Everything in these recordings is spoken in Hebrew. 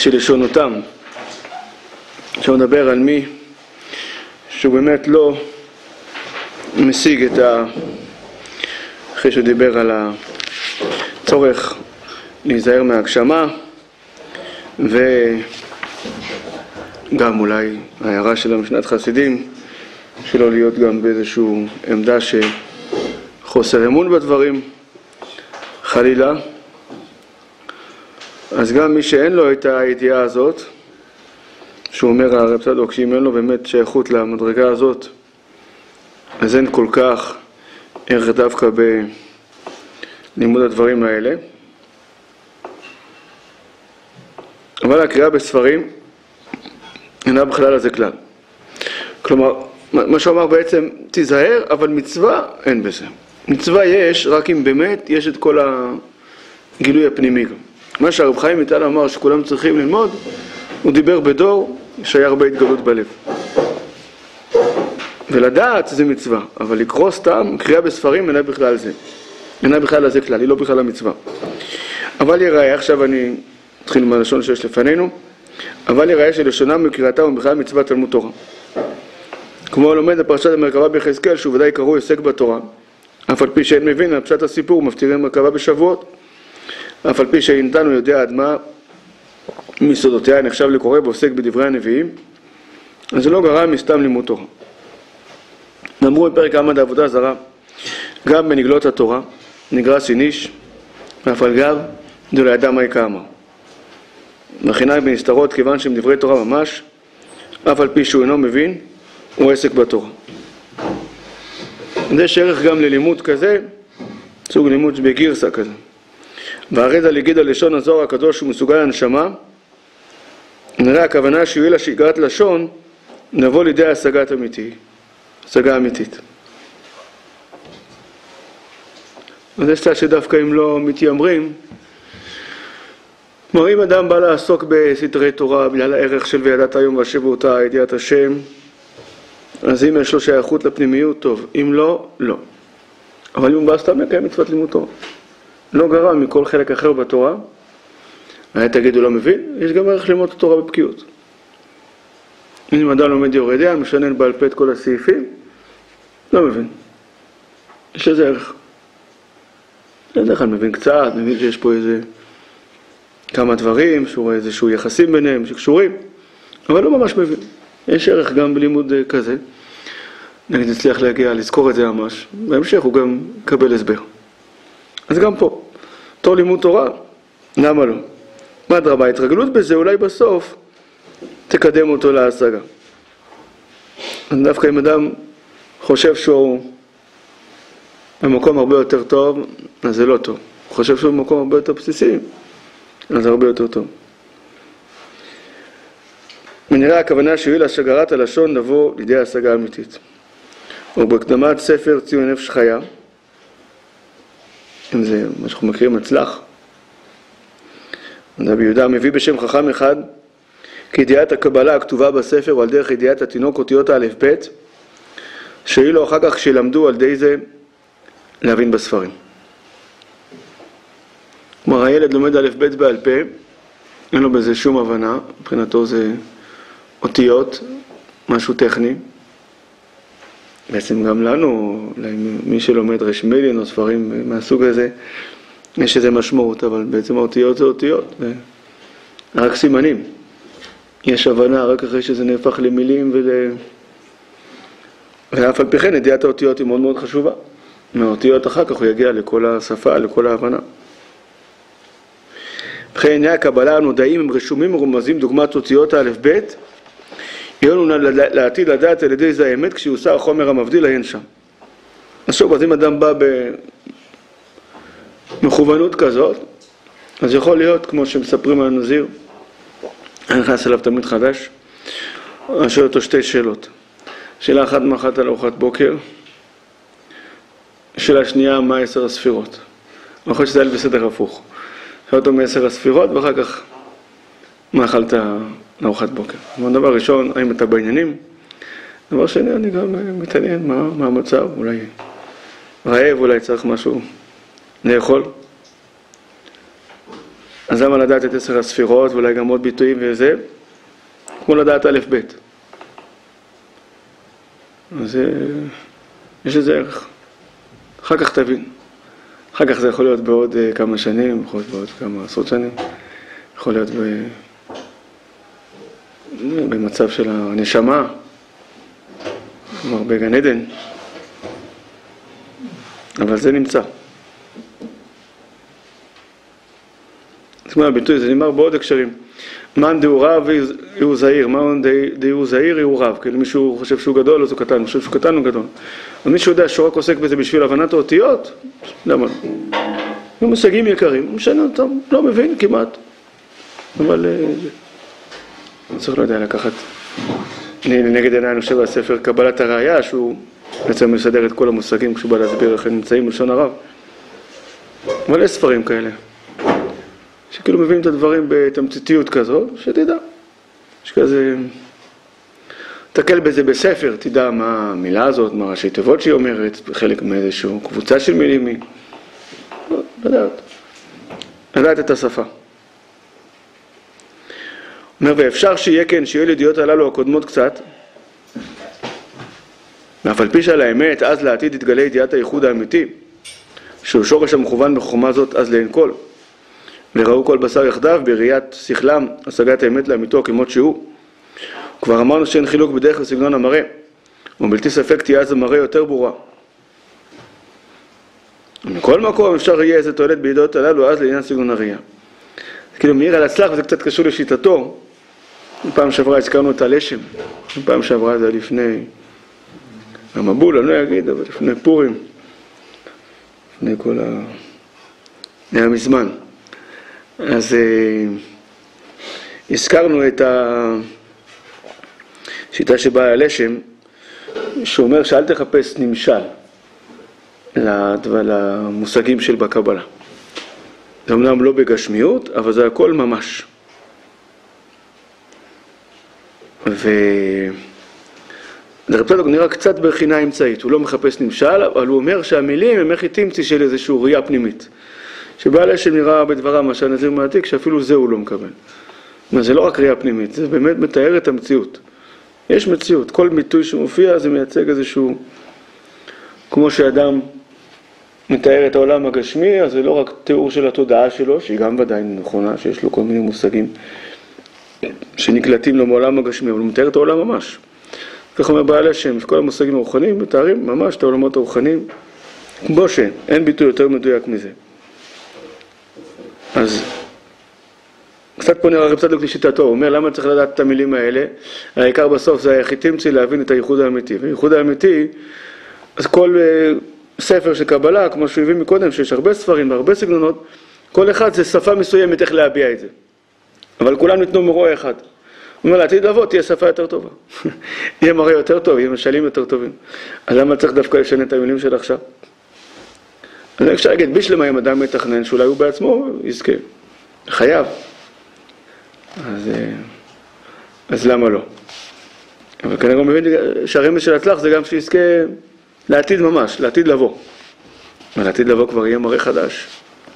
שלשונותם, שהוא מדבר על מי שהוא באמת לא משיג את אחרי שהוא דיבר על הצורך להיזהר מהגשמה, וגם אולי ההערה של המשנת חסידים שלא להיות גם באיזשהו עמדה שחוסר אמון בדברים חלילה. אז גם מי שאין לו את הידיעה הזאת, שהוא אומר הרב צדוק שאם אין לו באמת שייכות למדרגה הזאת, אז אין כל כך ערך דווקא בלימוד הדברים האלה. אבל הקריאה בספרים אינה בכלל על זה כלל. כלומר, מה שאומר בעצם תיזהר, אבל מצווה אין בזה. מצווה יש רק אם באמת יש את כל הגילוי הפנימי גם. מה שהרב חיים ויטל אמר שכולם צריכים ללמוד, הוא דיבר בדור שהיה הרבה התגלות בלב. ולדעת זה מצווה, אבל לקרוא סתם, קריאה בספרים אינה בכלל זה. אינה בכלל על זה כלל, היא לא בכלל המצווה. אבל יראה, עכשיו אני אתחיל עם הלשון שיש לפנינו, אבל יראה שלשונם מקריאתה הוא בכלל מצווה תלמוד תורה. כמו לומד הפרשת המרכבה ביחזקאל, שהוא ודאי קרוי עוסק בתורה, אף על פי שאין מבין על פשט הסיפור, מפטירים מרכבה בשבועות, אף על פי שאינתנו יודע עד מה מסודותיה נחשב לקורא ועוסק בדברי הנביאים, אז זה לא גרם מסתם לימוד תורה. אמרו בפרק עמד העבודה זרה, גם בנגלות התורה, נגרס איניש, ואף על גב, דו לידע מה יקאמר. מכינה בנסתרות כיוון שהם דברי תורה ממש, אף על פי שהוא אינו מבין, הוא עסק בתורה. יש ערך גם ללימוד כזה, סוג לימוד בגירסה כזה. והרי זה להגיד על לשון הזוהר הקדוש שהוא מסוגל הנשמה, נראה הכוונה שיועיל לשגרת לשון, נבוא לידי השגת אמיתי, השגה אמיתית. אז יש צד שדווקא אם לא מתיימרים, כלומר אם אדם בא לעסוק בסתרי תורה בגלל הערך של וידעת היום והשבותה, ידיעת השם, אז אם יש לו שייכות לפנימיות טוב, אם לא, לא. אבל אם הוא בא סתם לקיים מצוות לימוד תורה, לא גרם מכל חלק אחר בתורה, תגידו לא מבין, יש גם ערך ללמוד התורה בבקיאות. אם אדם לומד יורדיה, משנן בעל פה את כל הסעיפים, לא מבין. יש איזה ערך. בדרך כלל מבין קצת, מבין שיש פה איזה כמה דברים, שהוא איזשהו יחסים ביניהם שקשורים, אבל לא ממש מבין. יש ערך גם בלימוד כזה. נגיד נצליח להגיע, לזכור את זה ממש. בהמשך הוא גם קבל הסבר. אז גם פה, תור לימוד תורה, למה לא? מה דרבה? התרגלות בזה אולי בסוף תקדם אותו להשגה. דווקא אם אדם חושב שהוא במקום הרבה יותר טוב, אז זה לא טוב. חושב שהוא במקום הרבה יותר בסיסי, אז זה הרבה יותר טוב. ונראה הכוונה שיועיל לשגרת הלשון נבוא לידי השגה אמיתית. ובהקדמת ספר ציון נפש חיה, אם זה מה שאנחנו מכירים הצלח, רבי יהודה מביא בשם חכם אחד, כי ידיעת הקבלה הכתובה בספר ועל דרך ידיעת התינוק אותיות א' ב', שיהיה לו אחר כך שילמדו על די זה להבין בספרים. כלומר הילד לומד א' ב' בעל פה, אין לו בזה שום הבנה, מבחינתו זה אותיות, משהו טכני. בעצם גם לנו, מי שלומד רשמילין או ספרים מהסוג הזה, יש איזה משמעות, אבל בעצם האותיות זה אותיות, רק סימנים. יש הבנה רק אחרי שזה נהפך למילים ואף על פי כן ידיעת האותיות היא מאוד מאוד חשובה. מהאותיות אחר כך הוא יגיע לכל השפה, לכל ההבנה. וכן ענייני הקבלה הנודעים הם רשומים ורומזים דוגמת אותיות א' ב', יהיה לנו לעתיד לדעת על ידי זה האמת כשיוסר החומר המבדיל אין שם. אז שוב, אז אם אדם בא במכוונות כזאת, אז יכול להיות כמו שמספרים על הנזיר, אני נכנס אליו תלמיד חדש, אני שואל אותו שתי שאלות. שאלה אחת מאחת על ארוחת בוקר, שאלה שנייה מה 10 הספירות. אני חושב שזה היה בסדר הפוך. שואל אותו מ10 הספירות ואחר כך מה אכלת לארוחת בוקר. דבר ראשון, האם אתה בעניינים? דבר שני, אני גם מתעניין מה המצב, אולי רעב, אולי צריך משהו לאכול. אז למה לדעת את 10 הספירות, ואולי גם עוד ביטויים וזה? כמו לדעת א' ב'. אז יש לזה ערך. אחר כך תבין. אחר כך זה יכול להיות בעוד כמה שנים, יכול להיות בעוד כמה עשרות שנים. יכול להיות במצב של הנשמה, כלומר בגן עדן. אבל זה נמצא. אז כמו הביטוי, זה נאמר בעוד הקשרים. מן דהו רב הוא זהיר, מן דהו זהיר הוא רב. כאילו מישהו חושב שהוא גדול, אז הוא קטן, חושב שהוא קטן הוא גדול. אבל מישהו יודע שהוא רק עוסק בזה בשביל הבנת האותיות, למה לא? הם מושגים יקרים, משנה אותם, לא מבין כמעט. אבל צריך לא יודע לקחת. נגד עיניי אני חושב בספר קבלת הראייה, שהוא בעצם מסדר את כל המושגים כשהוא בא להסביר איך הם נמצאים בלשון הרב. אבל יש ספרים כאלה. שכאילו מביאים את הדברים בתמציתיות כזו, שתדע. יש כזה, תקל בזה בספר, תדע מה המילה הזאת, מה ראשי תיבות שהיא אומרת, חלק מאיזשהו קבוצה של מילים. לדעת את השפה. אומר, ואפשר שיהיה כן, שיהיו לידיעות הללו הקודמות קצת, ואף על פי שעל האמת, אז לעתיד יתגלה ידיעת הייחוד האמיתי, שהוא שורש המכוון בחוכמה זאת אז לעין כל. וראו כל בשר יחדיו בראיית שכלם, השגת האמת לאמיתו כמות שהוא. כבר אמרנו שאין חילוק בדרך וסגנון המראה, ובלתי ספק תהיה אז המראה יותר ברורה. ומכל מקום אפשר יהיה איזה תועלת בידיעות הללו אז לעניין סגנון הראייה. כאילו מאיר על הצלח, וזה קצת קשור לשיטתו. פעם שעברה הזכרנו את הלשם, פעם שעברה זה לפני המבול, אני לא אגיד, אבל לפני פורים, לפני כל היה מזמן. אז הזכרנו את השיטה שבאה הלשם, שאומר שאל תחפש נמשל למושגים של בקבלה. זה אמנם לא בגשמיות, אבל זה הכל ממש. ורב צדוק נראה קצת בחינה אמצעית, הוא לא מחפש נמשל, אבל הוא אומר שהמילים הם הכי תמצי של איזשהו ראייה פנימית. שבעל השם נראה בדברה מה שהנזיר מעתיק, שאפילו זה הוא לא מקבל. זה לא רק ראייה פנימית, זה באמת מתאר את המציאות. יש מציאות, כל ביטוי שמופיע זה מייצג איזשהו, כמו שאדם מתאר את העולם הגשמי, אז זה לא רק תיאור של התודעה שלו, שהיא גם ודאי נכונה, שיש לו כל מיני מושגים שנקלטים לו מעולם הגשמי, אבל הוא מתאר את העולם ממש. כך אומר בעל השם, כל המושגים הרוחניים מתארים ממש את העולמות הרוחניים, כמו שאין ביטוי יותר מדויק מזה. אז קצת פונה הרב צדוק לשיטתו, הוא אומר למה צריך לדעת את המילים האלה? העיקר בסוף זה הכי תמצי להבין את הייחוד האמיתי, והייחוד האמיתי, אז כל ספר של קבלה, כמו שהוא הביא מקודם, שיש הרבה ספרים והרבה סגנונות, כל אחד זה שפה מסוימת איך להביע את זה. אבל כולם ניתנו מרוע אחד. הוא אומר, לעתיד לבוא תהיה שפה יותר טובה. יהיה מראה יותר טוב, יהיה משלים יותר טובים. אז למה צריך דווקא לשנה את המילים של עכשיו? אז אפשר להגיד, בשלמה אם אדם מתכנן, שאולי הוא בעצמו יזכה. חייב. אז למה לא? אבל כנראה הוא מבין שהרמז של הצלח זה גם שיזכה לעתיד ממש, לעתיד לבוא. ולעתיד לבוא כבר יהיה מראה חדש.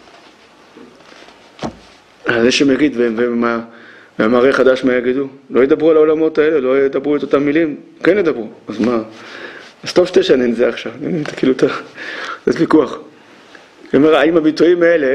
אז זה שמגיד, והמראה חדש מה יגידו? לא ידברו על העולמות האלה, לא ידברו את אותם מילים, כן ידברו. אז מה? אז טוב שתשנן זה עכשיו, כאילו זה ויכוח. זאת אומרת, האם הביטויים האלה,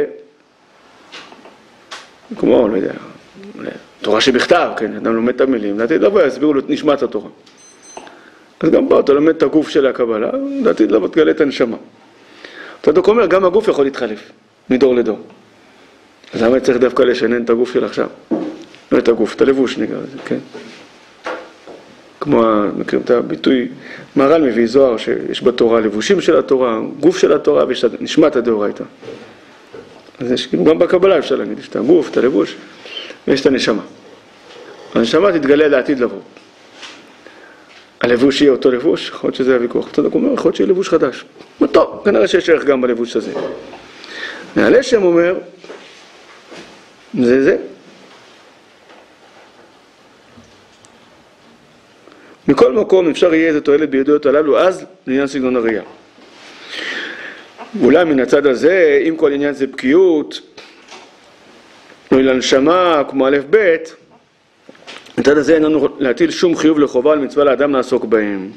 כמו, לא יודע, תורה שבכתב, כן, אדם לומד את המילים, לעתיד לבוא יסבירו לו את נשמת התורה. אז גם פה אתה לומד את הגוף של הקבלה, לעתיד לבוא תגלה את הנשמה. אתה אומר, גם הגוף יכול להתחלף, מדור לדור. אז למה צריך דווקא לשנן את הגוף של עכשיו? לא את הגוף, את הלבוש נקרא לזה, כן? כמו, מכירים את הביטוי, מהר"ל מביא זוהר שיש בתורה לבושים של התורה, גוף של התורה ויש נשמת הדאורייתא. אז יש גם בקבלה אפשר להגיד, יש את הגוף, את הלבוש ויש את הנשמה. הנשמה תתגלה לעתיד לבוא. הלבוש יהיה אותו לבוש, יכול להיות שזה הוויכוח. אתה אומר, יכול להיות שיהיה לבוש חדש. טוב, כנראה שיש ערך גם בלבוש הזה. והלשם אומר, זה. מכל מקום אפשר יהיה איזה תועלת בידיעות הללו, אז לעניין סגנון הראייה. אולי מן הצד הזה, אם כל עניין זה בקיאות, לנשמה, כמו א' ב', מצד הזה אין לנו להטיל שום חיוב לחובה על מצווה לאדם לעסוק בהם.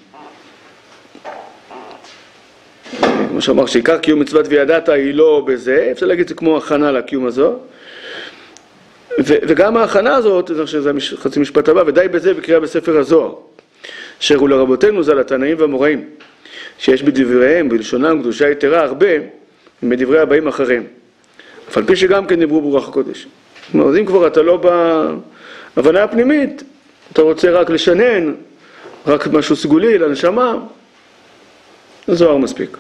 כמו שאמר, שעיקר קיום מצוות וידעת היא לא בזה, אפשר להגיד זה כמו הכנה לקיום הזו, וגם ההכנה הזאת, זה חצי משפט הבא, ודי בזה בקריאה בספר הזוהר, שהראו לרבותינו ז"ל התנאים והאמוראים, שיש בדבריהם, בלשונם, קדושה יתרה הרבה, ובדברי הבאים אחריהם. אף על פי שגם כן דיברו ברוח הקודש. זאת אומרת, אם כבר אתה לא בהבנה הפנימית, אתה רוצה רק לשנן, רק משהו סגולי לנשמה, זוהר מספיק.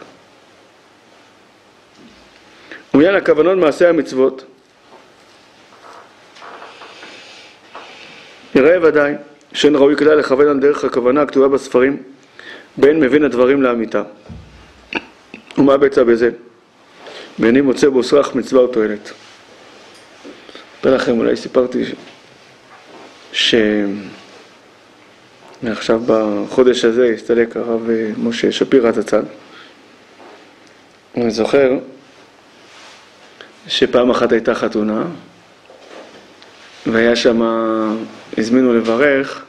ומעניין הכוונות מעשה המצוות, יראה ודאי שאין ראוי כלל לכוון על דרך הכוונה הכתובה בספרים, בין מבין הדברים לאמיתה. ומה בעצה בזה? ואני מוצא בו סרח מצווה ותועלת. אספר לכם, אולי סיפרתי עכשיו בחודש הזה הסתלק הרב משה שפירא זצ"ל. אני זוכר שפעם אחת הייתה חתונה, והיה שם, הזמינו לברך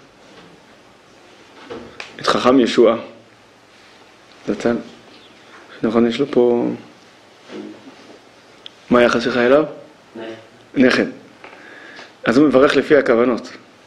את חכם ישועה זצ"ל. נכון, יש לו פה... מה היחס שלך אליו? נכד. אז הוא מברך לפי הכוונות.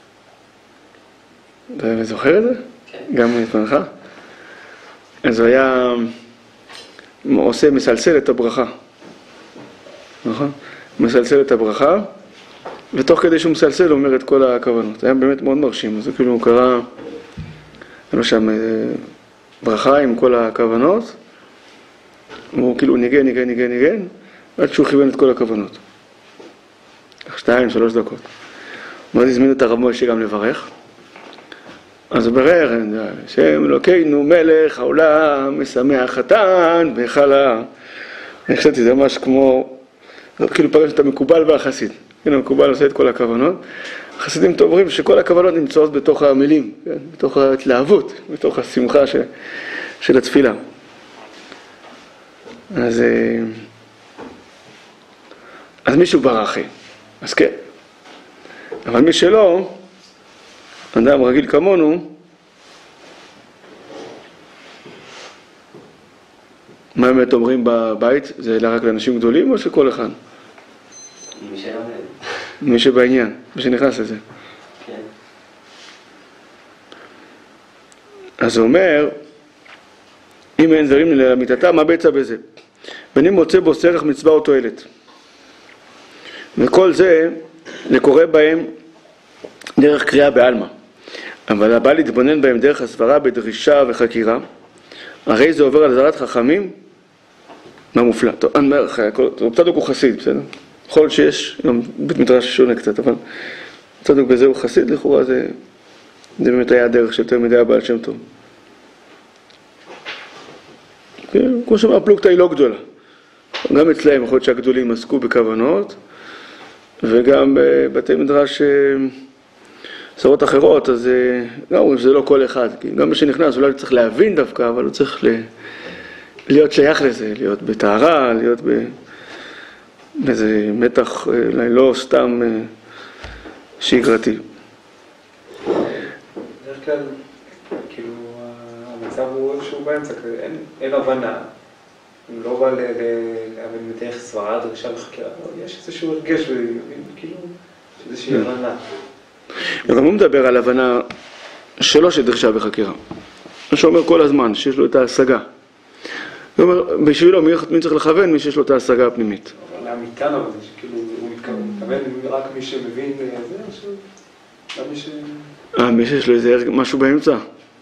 אתה זוכר את זה? כן. גם מזמנך? אז הוא היה עושה מסלסל את הברכה. נכון? מסלסל את הברכה, ותוך כדי שהוא מסלסל הוא אומר את כל הכוונות. זה היה באמת מאוד מרשים. אז כאילו הוא קרא, היה לו שם ברכה עם כל הכוונות, הוא כאילו ניגן, עד שהוא כיוון את כל הכוונות. 2-3 דקות. ואז הזמין את הרב משה גם לברך. אז הוא ברר, שם אלוקינו מלך העולם, משמח חתן בחלה. אני חשבתי, זה ממש כמו, כאילו פגש את המקובל והחסיד. הנה המקובל עושה את כל הכוונות. החסידים אומרים שכל הכוונות נמצאות בתוך המילים, כן? בתוך ההתלהבות, בתוך השמחה של התפילה. אז מישהו ברחי, אז כן. אבל מי שלא, אדם רגיל כמונו, מה באמת אומרים בבית? זה רק לאנשים גדולים או שכל אחד? מי שלא מבין. מי שבעניין, מי שנכנס לזה. כן. אז הוא אומר, אם אין זרים למיתתה, מה בעצה בזה? ואני מוצא בו סרח מצווה או תועלת. וכל זה קורה בהם דרך קריאה בעלמא. אבל הבא להתבונן בהם דרך הסברה בדרישה וחקירה, הרי זה עובר על עזרת חכמים, מה מופלא. טוב, אני אומר לך, צדוק הוא חסיד, בסדר? יכול להיות שיש, גם בית מדרש שונה קצת, אבל צדוק בזה הוא חסיד, לכאורה זה באמת היה הדרך של תלמידי הבעל שם טוב. כמו שאמר, הפלוגתא היא לא גדולה. גם אצלהם, יכול להיות שהגדולים עסקו בכוונות, וגם בבתי מדרש סברות אחרות, אז גם זה לא כל אחד. גם מי שנכנס, אולי צריך להבין דווקא, אבל הוא צריך להיות שייך לזה, להיות בטהרה, להיות באיזה מתח, לא סתם שגרתי. בדרך כלל, כאילו, המצב הוא איזשהו באמצע, אין הבנה. הוא לא בא להבין בדרך סברה, דרישה וחקירה, אבל יש איזשהו הרגש, כאילו, איזושהי הבנה. וגם הוא מדבר על הבנה שלא שדרישה וחקירה. מה שאומר כל הזמן, שיש לו את ההשגה. הוא אומר, בשבילו מי צריך לכוון? מי שיש לו את ההשגה הפנימית. אבל לאמיתן אבל זה שכאילו הוא מתכוון רק מי שמבין זה, או מי ש... מי שיש לו איזה משהו באמצע.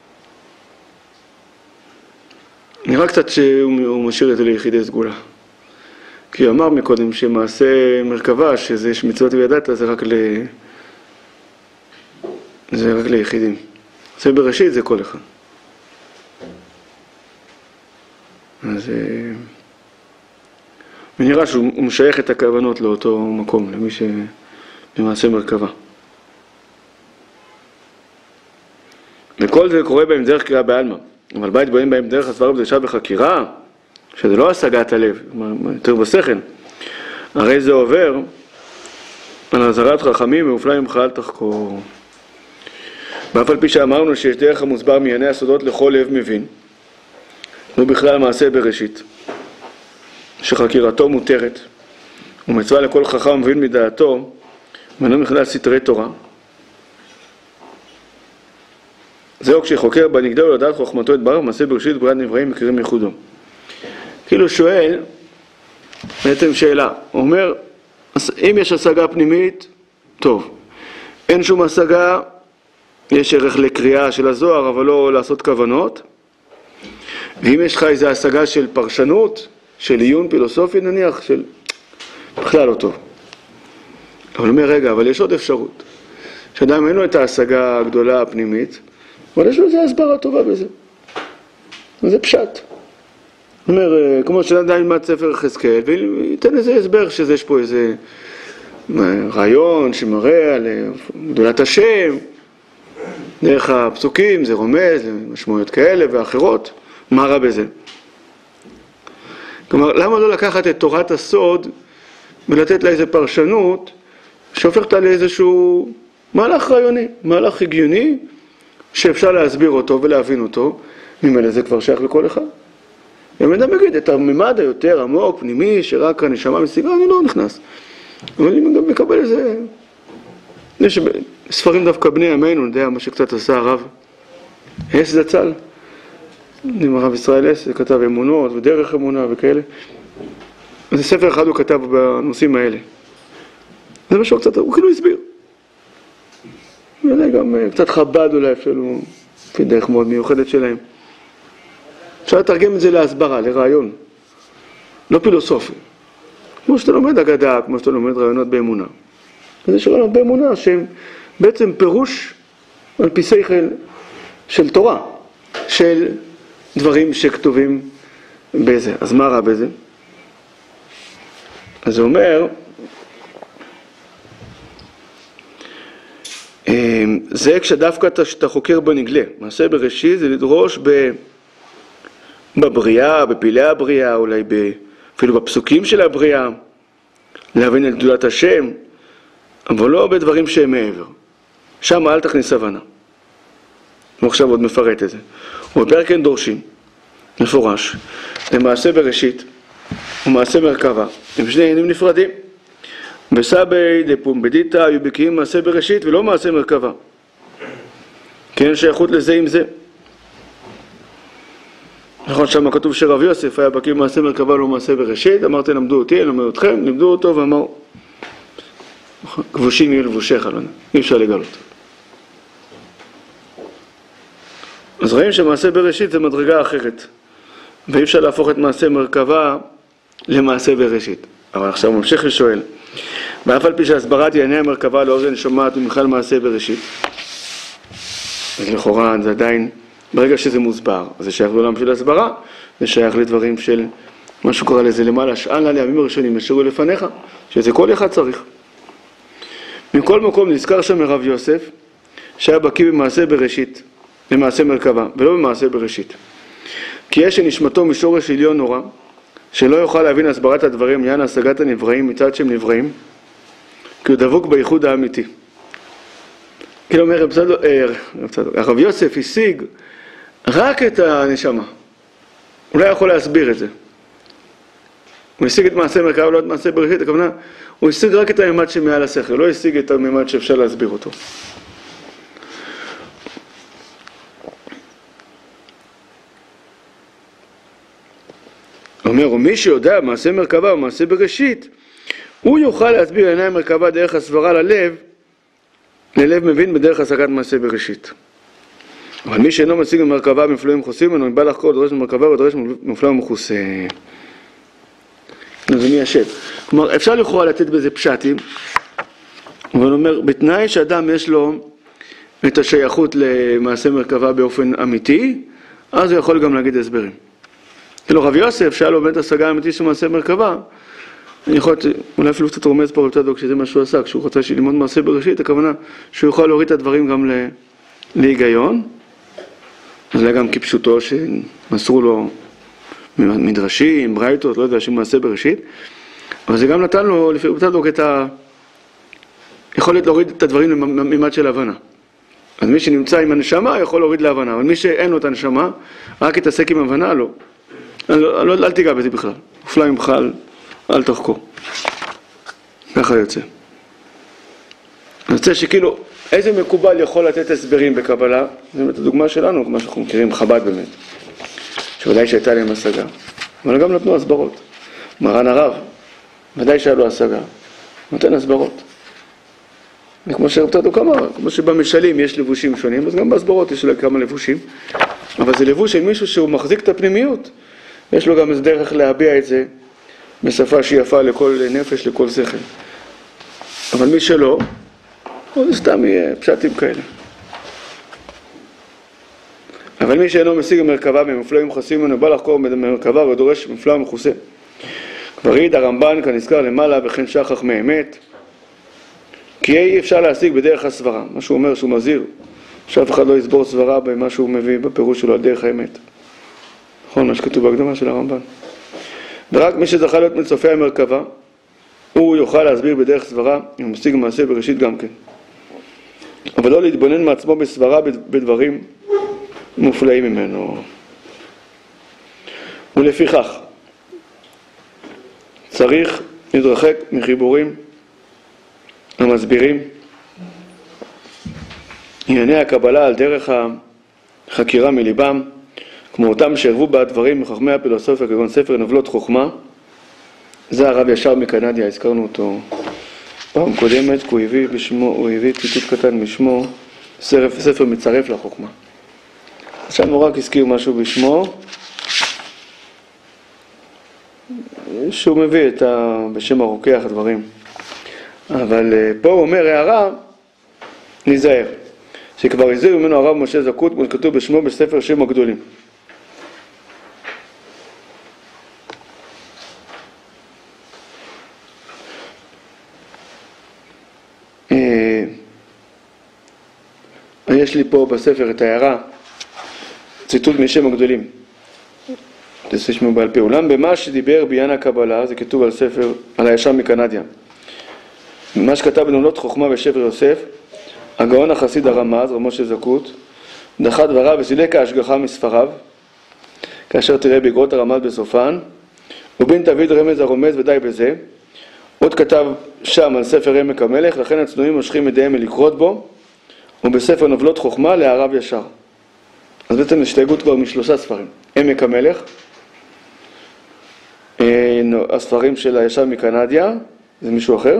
נראה קצת שהוא משאיר את זה ליחידי סגולה. כי הוא אמר מקודם שמעשה מרכבה, שזה שמצוות וידעת, זה רק ליחידים. זה בראשית זה כל אחד. אז ונראה שהוא משייך את הכוונות לאותו מקום, למי שבמעשה מרכבה. וכל זה קורה בהם דרך קריאה בעלמא. אבל בית באים בהם דרך הסברה בדרישה וחקירה, שזה לא השגת הלב, יותר בשכל. הרי זה עובר על עזרת חכמים מאופלה ממך אל תחקור. ואף על פי שאמרנו שיש דרך המוסבר מעייני הסודות לכל לב מבין, הוא בכלל מעשה בראשית, שחקירתו מותרת, ומצווה לכל חכם מבין מדעתו, ואינו מכלל סתרי תורה. זהו כשחוקר בנגדל ולדעת חוכמתו את ברוך, מעשה בראשית בריאת נבראים מכירים ייחודו. כאילו שואל, בעצם שאלה, הוא אומר, אם יש השגה פנימית, טוב. אין שום השגה, יש ערך לקריאה של הזוהר, אבל לא לעשות כוונות. ואם יש לך איזו השגה של פרשנות, של עיון פילוסופי נניח, של בכלל לא טוב. אבל הוא אומר, רגע, אבל יש עוד אפשרות. שאדם אין לו את ההשגה הגדולה הפנימית, אבל יש לו איזו הסברה טובה בזה. וזה פשט. הוא אומר, כמו שאדם ילמד ספר חזקאל, וייתן איזה הסבר שיש פה איזה רעיון שמראה על גדולת השם, דרך הפסוקים, זה רומז למשמעויות כאלה ואחרות, מה רע בזה? כלומר, למה לא לקחת את תורת הסוד ולתת לה איזו פרשנות שהופכת לאיזשהו מהלך רעיוני, מהלך הגיוני, שאפשר להסביר אותו ולהבין אותו, ממילא זה כבר שייך לכל אחד. אם אדם יגיד את הממד היותר עמוק, פנימי, שרק הנשמה משיגה, אני לא נכנס. אבל אני גם מקבל איזה... יש ספרים דווקא בני ימינו, אני יודע מה שקצת עשה הרב הס זצ"ל, עם הרב ישראל הס, כתב אמונות ודרך אמונה וכאלה. אז ספר אחד הוא כתב בנושאים האלה. זה משהו קצת, הוא כאילו הסביר. ואולי גם קצת חב"ד אולי אפילו, לפי דרך מאוד מיוחדת שלהם. אפשר לתרגם את זה להסברה, לרעיון. לא פילוסופי. כמו שאתה לומד אגדה, כמו שאתה לומד רעיונות באמונה. זה שרעיונות באמונה שהם בעצם פירוש על פי שכל של תורה, של דברים שכתובים בזה. אז מה רע בזה? אז הוא אומר, זה כשדווקא אתה חוקר בנגלה. מעשה בראשית זה לדרוש בבריאה, בפעילי הבריאה, אולי אפילו בפסוקים של הבריאה, להבין את גדולת השם, אבל לא בדברים שהם מעבר. שם אל תכניס הבנה. הוא עכשיו עוד מפרט את זה. ובפרק אין דורשים, מפורש, למעשה בראשית ומעשה מרכבה, הם שני עניינים נפרדים. בסבי דפומבדיתא היו בקיאים מעשה בראשית ולא מעשה מרכבה. כי אין שייכות לזה עם זה. נכון, שם כתוב שרב יוסף היה בקיא מעשה מרכבה לא מעשה בראשית, אמרתי למדו אותי, אני לומד אתכם, לימדו אותו ואמר, כבושים יהיו לבושיך, אי אפשר לגלות. אז רואים שמעשה בראשית זה מדרגה אחרת, ואי אפשר להפוך את מעשה מרכבה למעשה בראשית. אבל עכשיו הוא ממשיך ושואל, ואף על פי שהסברת ענייני המרכבה לאוזן שומעת ומכלל מעשה בראשית, אז לכאורה זה עדיין, ברגע שזה מוסבר, זה שייך לעולם של הסברה, זה שייך לדברים של, מה שקורא לזה למעלה, שאל נא לימים הראשונים ישרו לפניך, שזה כל אחד צריך. מכל מקום נזכר שם מרב יוסף, שהיה בקיא במעשה בראשית, במעשה מרכבה, ולא במעשה בראשית. כי יש שנשמתו משורש עליון נורא, שלא יוכל להבין הסברת הדברים, יען השגת הנבראים מצד שהם נבראים, כי הוא דבוק בייחוד האמיתי. כאילו אומר הרב יוסף השיג רק את הנשמה. הוא לא יכול להסביר את זה. הוא השיג את מעשה מרכבה ולא את מעשה בראשית, הכוונה, הוא השיג רק את הממד שמעל השכל, לא השיג את הממד שאפשר להסביר אותו. הוא אומר, ומי שיודע מעשה מרכבה ומעשה בראשית, הוא יוכל להסביר עיני המרכבה דרך הסברה ללב מבין בדרך השגת מעשה בראשית. אבל מי שאינו משיג במרכבה במפלואים מכוסים, אינו בא לחקור דורש במרכבה ודורש במפלואים מכוסה. זה מי השם. כלומר, אפשר לכאורה לתת בזה פשטים, אבל הוא אומר, בתנאי שאדם יש לו את השייכות למעשה מרכבה באופן אמיתי, אז הוא יכול גם להגיד הסברים. כאילו רב יוסף, שהיה לו באמת השגה האמיתית של מעשה מרכבה, אני יכול, אולי אפילו קצת רומז פה בצדוק שזה מה שהוא עשה, כשהוא רוצה ללמוד מעשה בראשית, הכוונה שהוא יכול להוריד את הדברים גם להיגיון, אז היה גם כפשוטו שמסרו לו מדרשים, ברייתות, לא יודע, שהוא מעשה בראשית, אבל זה גם נתן לו לפי בצדוק יכולת להוריד את הדברים לממד של הבנה. אז מי שנמצא עם הנשמה יכול להוריד להבנה, אבל מי שאין לו את הנשמה, רק יתעסק עם הבנה, לא. אל תיגע בזה בכלל. מופלא ממך, אל תחקור. ככה יוצא. אני רוצה שכאילו, איזה מקובל יכול לתת הסברים בקבלה? זו באמת הדוגמה שלנו, כמו שאנחנו מכירים, חב"ד באמת. שוודאי שהייתה להם השגה. אבל גם נתנו הסברות. מרן הרב, ודאי שהיה לו השגה. נותן הסברות. וכמו שהרבתו כמה, כמו שבמשלים יש לבושים שונים, אז גם בהסברות יש לו כמה לבושים. אבל זה לבוש של מישהו שהוא מחזיק את הפנימיות. יש לו גם איזה דרך להביע את זה בשפה שהיא יפה לכל נפש, לכל שכל. אבל מי שלא, זה סתם יהיה פשטים כאלה. אבל מי שאינו משיג במרכבה במופלאים חסים ממנו, בא לחקור במרכבה ודורש מופלא ומכוסה. כבר העיד הרמב"ן כנזכר למעלה וכן שכח מאמת. כי אי אפשר להשיג בדרך הסברה. מה שהוא אומר שהוא מזהיר, שאף אחד לא יסבור סברה במה שהוא מביא בפירוש שלו על דרך האמת. נכון, מה שכתוב בהקדמה של הרמב"ן. ורק מי שזכה להיות מצופי המרכבה, הוא יוכל להסביר בדרך סברה, אם הוא משיג מעשה בראשית גם כן. אבל לא להתבונן מעצמו בסברה בדברים מופלאים ממנו. ולפיכך, צריך להתרחק מחיבורים המסבירים ענייני הקבלה על דרך החקירה מליבם, כמו אותם שהרבו הדברים מחכמי הפילוסופיה, כגון ספר נבלות חוכמה. זה הרב ישר מקנדיה, הזכרנו אותו פעם קודמת, כי הוא הביא ציטוט קטן משמו, ספר מצרף לחוכמה. עכשיו הוא רק הזכיר משהו בשמו, שהוא מביא בשם הרוקח דברים. אבל פה הוא אומר הערה, נזהר, שכבר הזהיר ממנו הרב משה זקות, כמו שכתוב בשמו בספר שם הגדולים. יש לי פה בספר את ההערה, ציטוט משם הגדולים. תשמעו בעל פה. אולם במה שדיבר בעניין הקבלה, זה כתוב על ספר, על הישר מקנדיה. מה שכתב בנבלות חוכמה בשפר יוסף, הגאון החסיד הרמז, רב משה זקות, דחה דבריו וסילק ההשגחה מספריו, כאשר תראה באגרות הרמז בסופן, ובין תביד רמז הרומז ודי בזה. עוד כתב שם על ספר עמק המלך, לכן הצנועים מושכים ידיהם מלקרות בו, ובספר נבלות חוכמה להרב ישר. אז בעצם השתייגות כבר משלושה ספרים. עמק המלך, הספרים של הישר מקנדיה, זה מישהו אחר,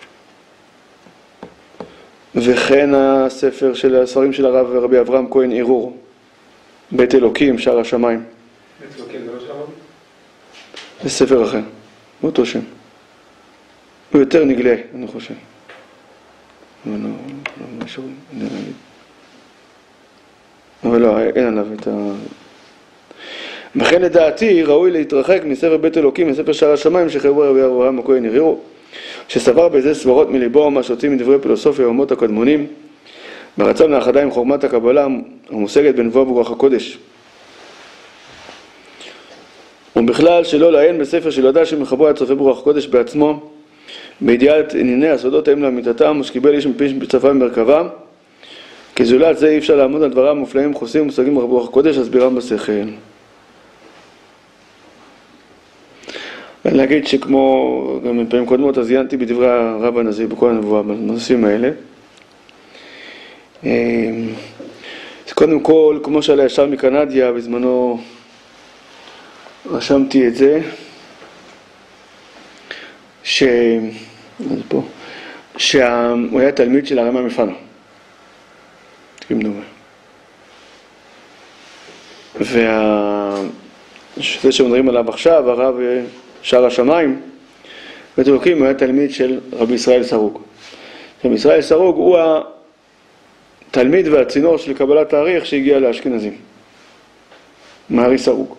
וכן הספר של הספרים של הרב רבי אברהם כהן ערעור, בית אלוקים, שער השמיים. בית אלוקים זה לא של הרב? זה ספר אחר, באותו שם. הוא יותר נגלה, אני חושב. אבל לא, אין עליו את ה... וכן לדעתי ראוי להתרחק מספר בית אלוקים מספר שער השמיים שחררו רבי אברהם הכהן ערעור, שסבר בזה סברות מליבו מה שיוצאים מדברי פילוסופיה ואומות הקדמונים, ברצון לאחדה עם חוכמת הקבלה המושגת בנבואה ברוח הקודש. ובכלל שלא לעיין בספר של ידע שמחברו הצופה ברוח הקודש בעצמו, בידיעת ענייני הסודות הם לאמיתתם, ושקיבל איש מפי בצפה במרכבה, כי זולת זה אי אפשר לעמוד על דבריו מופלאים חוסים ומושגים ברוח הקודש, הסבירם בשכל. אני להגיד שכמו גם בפעמים קודמות, אז עיינתי בדברי הרב הנזיר בכל הנבואה בנושאים האלה. אז קודם כל, כמו שעלה ישר מקנדיה, בזמנו רשמתי את זה, שהוא היה תלמיד של הרמ"א מפנה. כמדומה. וזה שמדברים עליו עכשיו, הרב שער השמיים, בית אלוקים, הוא היה תלמיד של רבי ישראל סרוג. רבי ישראל סרוג הוא התלמיד והצינור של קבלת האריך שהגיע לאשכנזים. מארי סרוג.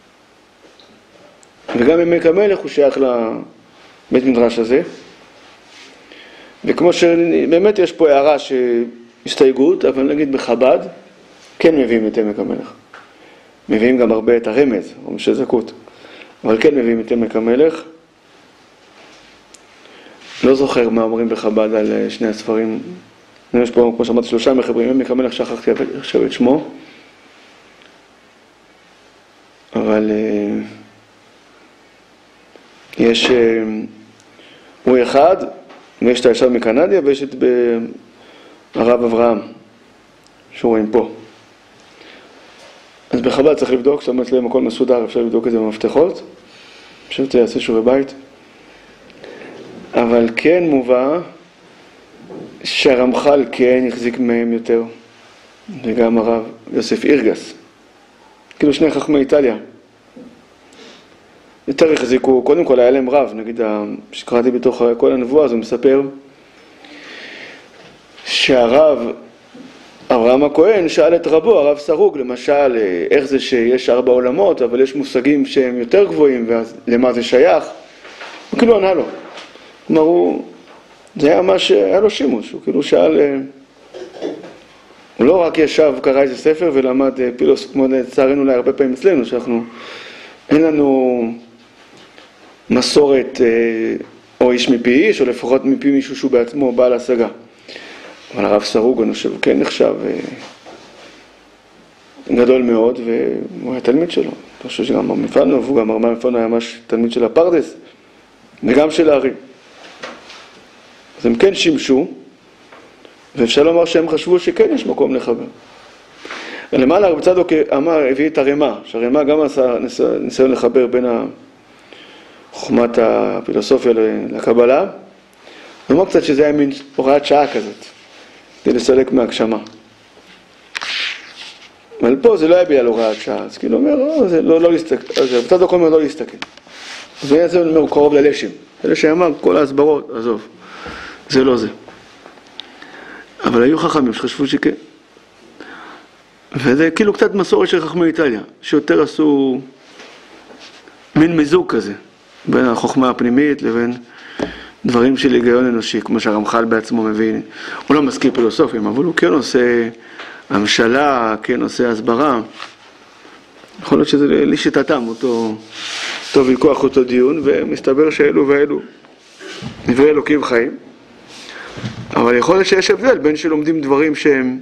וגם עמק המלך הוא שייך לבית מדרש הזה. וכמו שבאמת יש פה הערה שהסתייגות, אבל נגיד בחב"ד, כן מביאים את עמק המלך. מביאים גם הרבה את הרמז, או משזקות. אבל כן מביאים את עמק המלך. לא זוכר מה אומרים בחב"ד על שני הספרים. יש פה, כמו שאמרתי, 3 מחברים, הם מקבל לך שכחתי עכשיו את שמו. אבל יש, הוא אחד, ויש את הישר מקנדיה, ויש את הרב אברהם, שרואים פה. אז בחב"ד צריך לבדוק, זאת אומרת להם הכל מסודר, אפשר לבדוק את זה במפתחות, פשוט יעשה שיעורי בית. אבל כן מובא שהרמח"ל כן החזיק מהם יותר, וגם הרב יוסף אירגס, כאילו שני חכמי איטליה. יותר החזיקו, קודם כל היה להם רב, נגיד שקראתי בתוך כל הנבואה, אז הוא מספר שהרב אברהם הכהן שאל את רבו, הרב סרוג, למשל, איך זה שיש 4 עולמות, אבל יש מושגים שהם יותר גבוהים, ולמה זה שייך? הוא כאילו ענה לו. כלומר, זה היה מה שהיה לו שימוש, הוא כאילו שאל, הוא לא רק ישב, קרא איזה ספר ולמד פילוסופיה, כמו לצערנו אולי הרבה פעמים אצלנו, שאנחנו, אין לנו מסורת או איש מפי איש, או לפחות מפי מישהו שהוא בעצמו בעל השגה. אבל הרב סרוג, אני חושב, כן נחשב גדול מאוד, והוא היה תלמיד שלו. אני חושב שגם המפנו, והוא גם הרמ"א מפנו היה ממש תלמיד של הפרדס, וגם של הארי. אז הם כן שימשו, ואפשר לומר שהם חשבו שכן יש מקום לחבר. ולמעלה הרב צדוק אמר, הביא את הרמ"א, שהרמ"א גם עשה ניסיון לחבר בין חוכמת הפילוסופיה לקבלה. הוא אמר קצת שזה היה מין הוראת שעה כזאת, כדי לסלק מהגשמה. אבל פה זה לא היה בגלל הוראת שעה, אז כאילו אומר, זה לא להסתכל, אז הרב צדוק אומר לא להסתכל. אז זה אומר, הוא קרוב ללשם. ללשם אמר, כל ההסברות, עזוב, זה לא זה. אבל היו חכמים שחשבו שכן. וזה כאילו קצת מסורת של חכמי איטליה, שיותר עשו מין מיזוג כזה, בין החוכמה הפנימית לבין דברים של היגיון אנושי, כמו שהרמח"ל בעצמו מבין. הוא לא מזכיר פילוסופים, אבל הוא כן עושה המשלה, כן עושה הסברה. יכול להיות שזה לשיטתם, אותו ויכוח, אותו דיון, ומסתבר שאלו ואלו דברי אלוקים חיים. אבל יכול להיות שיש הבדל בין שלומדים דברים שהם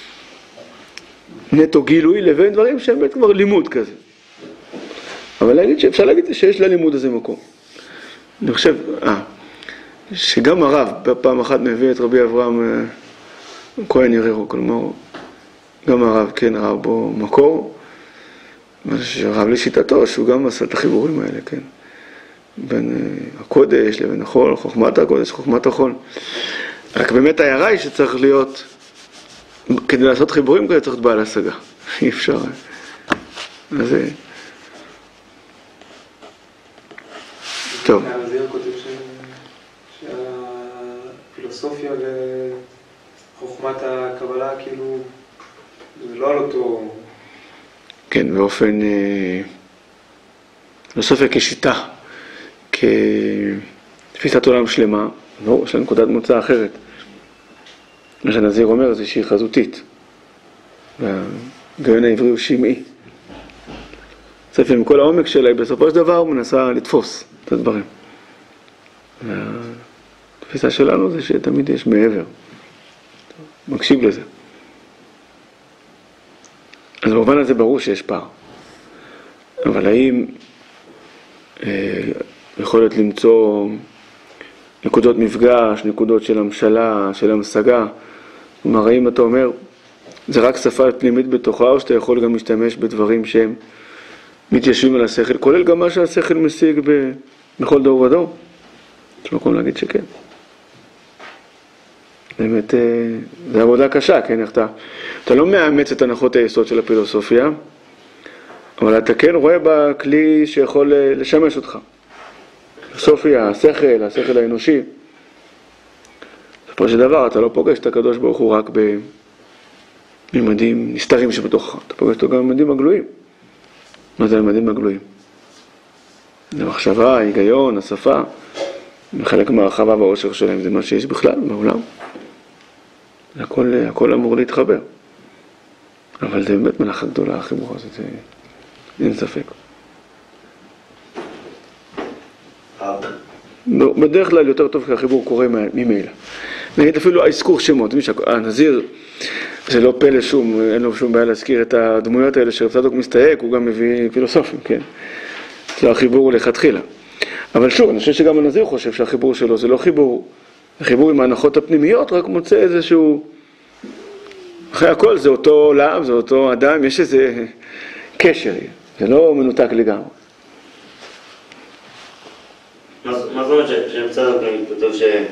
נטו גילוי, לבין דברים שהם באמת כבר לימוד כזה. אבל להגיד שאפשר להגיד שיש ללימוד הזה מקום. אני חושב, שגם הרב פעם אחת מביא את רבי אברהם כהן יררו, כלומר, גם הרב כן ראה בו מקור, הרב לשיטתו שהוא גם עשה את החיבורים האלה, כן? בין הקודש לבין החול, חוכמת הקודש, חוכמת החול. רק באמת ההערה היא שצריך להיות, כדי לעשות חיבורים כאלה צריך להיות בעל השגה, אי אפשר. אז טוב. הזיר כותב שהפילוסופיה וחוכמת הקבלה כאילו, זה לא על אותו... כן, באופן, פילוסופיה כשיטה, כתפיסת עולם שלמה, לא, יש לה נקודת מוצא אחרת. מה שהנזיר אומר זה שהיא חזותית, והגאון העברי הוא שמעי. ספר עם כל העומק שלה, בסופו של דבר הוא מנסה לתפוס את הדברים. והתפיסה שלנו זה שתמיד יש מעבר. מקשיב לזה. אז במובן הזה ברור שיש פער. אבל האם יכול להיות למצוא נקודות מפגש, נקודות של המשלה, של המשגה? כלומר, האם אתה אומר, זה רק שפה פנימית בתוכה, או שאתה יכול גם להשתמש בדברים שהם מתיישבים על השכל, כולל גם מה שהשכל משיג בכל דור ודור? יש מקום להגיד שכן. באמת, זה עבודה קשה, כן? אתה לא מאמץ את הנחות היסוד של הפילוסופיה, אבל אתה כן רואה בה כלי שיכול לשמש אותך. פילוסופיה, השכל האנושי. בסופו של דבר, אתה לא פוגש את הקדוש ברוך הוא רק בממדים נסתרים שבתוכך. אתה פוגש אותו גם בממדים הגלויים. מה זה הממדים הגלויים? זה מחשבה, ההיגיון, השפה. וחלק מהרחבה והעושר שלהם זה מה שיש בכלל בעולם. הכל אמור להתחבר. אבל זה באמת מלאכה גדולה, החיבור הזה, אין ספק. בדרך כלל יותר טוב שהחיבור קורה ממילא. נגיד אפילו האזכור שמות, הנזיר זה לא פלא שום, אין לו שום בעיה להזכיר את הדמויות האלה שרב צדוק מסתייג, הוא גם מביא פילוסופים, כן? זה החיבור הוא לכתחילה. אבל שוב, אני חושב שגם הנזיר חושב שהחיבור שלו זה לא חיבור, החיבור עם ההנחות הפנימיות, רק מוצא איזשהו, אחרי הכל זה אותו עולם, זה אותו אדם, יש איזה קשר, זה לא מנותק לגמרי. מה זאת אומרת שרב צדוק כותב